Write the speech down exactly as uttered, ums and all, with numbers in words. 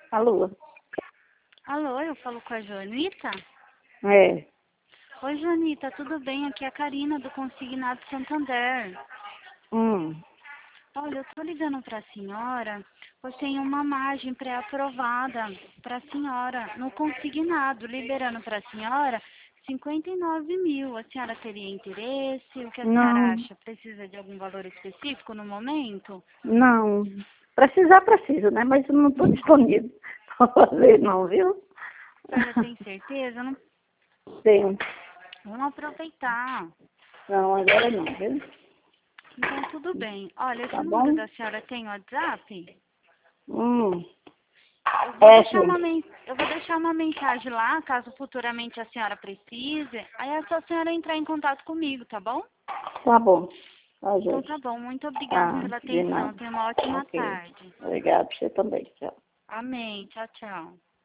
Alô? Alô, eu falo com a Joanita? É. Oi, Joanita, tudo bem? Aqui é a Karina, do Consignado Santander. Hum. Olha, eu tô ligando pra senhora, pois tem uma margem pré-aprovada pra senhora, no Consignado, liberando pra senhora cinquenta e nove mil. A senhora teria interesse? O que a senhora Não, acha? Precisa de algum valor específico no momento? não. Precisar, preciso, né? Mas eu não estou disponível para fazer, não, viu? A senhora tem certeza? Não... Tenho. Vamos aproveitar. Não, agora não, viu? Então, tudo bem. Olha, esse Tá número bom? da senhora tem WhatsApp? Hum. Eu vou É, deixar uma, sim. men eu vou deixar uma mensagem lá, caso futuramente a senhora precise. Aí é só a senhora entrar em contato comigo, tá bom? Tá bom. Tá, Então gente. tá bom. Muito obrigada Tá, pela de atenção. nada. Tenha uma ótima Ok. tarde. Obrigado, você também. Tchau. Amém. Tchau, tchau.